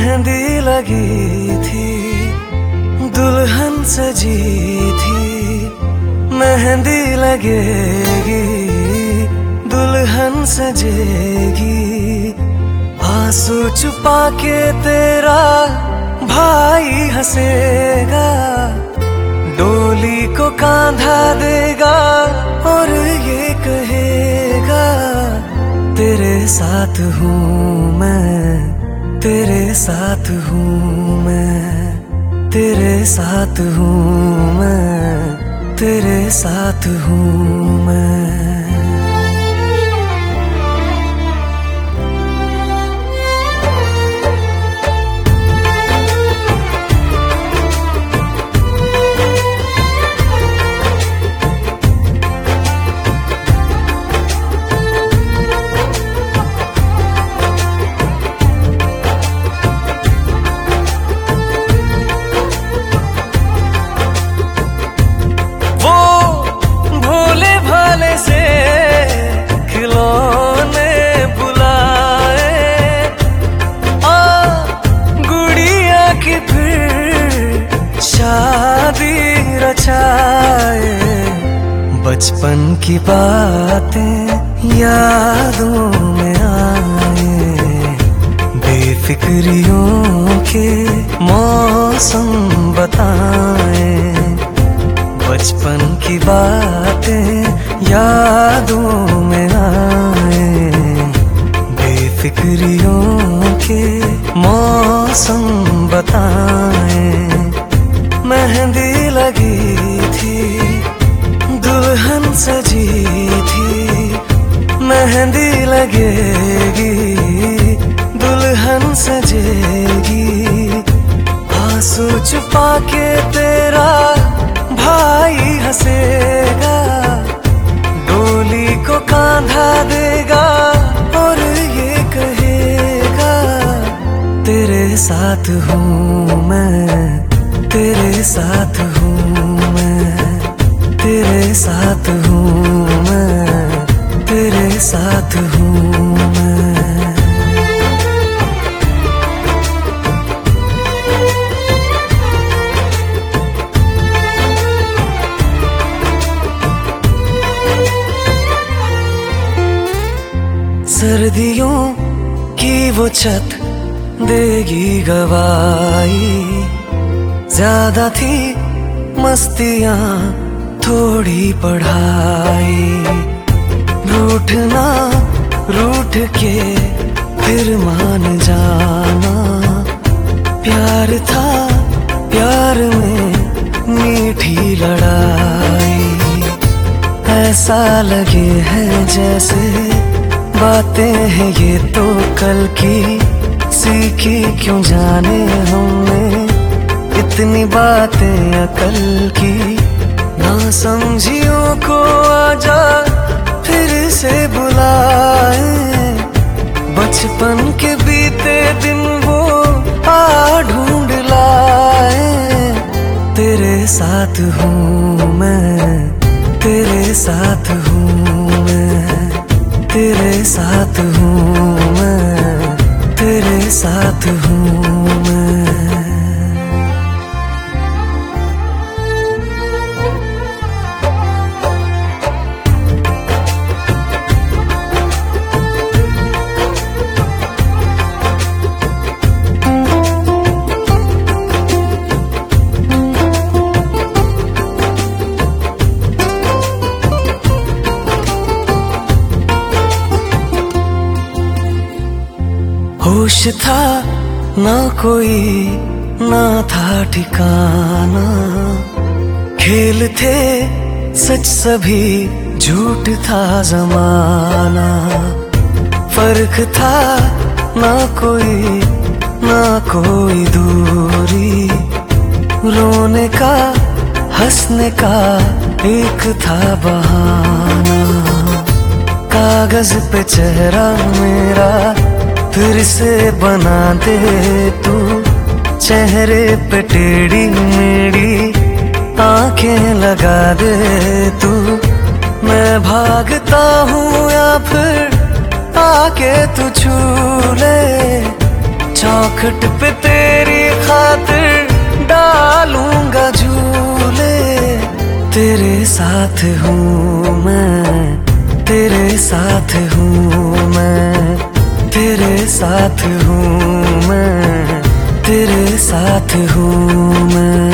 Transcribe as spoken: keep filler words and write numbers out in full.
मेहंदी लगी थी, दुल्हन सजी थी। मेहंदी लगेगी, दुल्हन सजेगी। आंसू छुपा के तेरा भाई हंसेगा, डोली को कांधा देगा और ये कहेगा तेरे साथ हूँ मैं, तेरे साथ हूँ मैं, तेरे साथ हूँ मैं, तेरे साथ हूँ मैं। बचपन की बातें यादों में आए, बेफिक्रियों के मौसम बताए। बचपन की बातें यादों में आए, बेफिक्रियों के मौसम बताए। मेहंदी लगी थी, दुल्हन सजी थी। मेहंदी लगेगी, दुल्हन सजेगी। आंसू छुपा के तेरा भाई हंसेगा, डोली को कांधा देगा और ये कहेगा तेरे साथ हूँ मैं, तेरे साथ हूँ मैं, तेरे साथ हूँ मैं, तेरे साथ हूँ मैं। सर्दियों की वो छत देगी गवाही, ज्यादा थी मस्तियाँ थोड़ी पढ़ाई। रूठना रूठ के फिर मान जाना, प्यार था प्यार में मीठी लड़ाई। ऐसा लगे है जैसे बातें हैं ये तो कल की, सीखी क्यों जाने हमने इतनी बातें अकल की। ना समझियों को आजा फिर से बुलाए, बचपन के बीते दिन वो आ ढूंढ लाए। तेरे साथ हूँ मैं, तेरे साथ हूँ मैं, तेरे साथ हूँ मैं, तेरे साथ हूँ मैं। होश था ना कोई, ना था ठिकाना। खेल थे सच सभी, झूठ था जमाना। फर्क था ना कोई, ना कोई दूरी। रोने का हंसने का एक था बहाना। कागज पे चेहरा मेरा फिर से बना दे तू, चेहरे पे टेढ़ी मेढ़ी आंखें लगा दे तू। मैं भागता हूँ या फिर आके तू छू ले, चौखट पे तेरी खातिर डालूंगा झूले। तेरे साथ हूँ मैं, तेरे साथ हूँ मैं, तेरे साथ हूँ मैं, तेरे साथ हूँ मैं।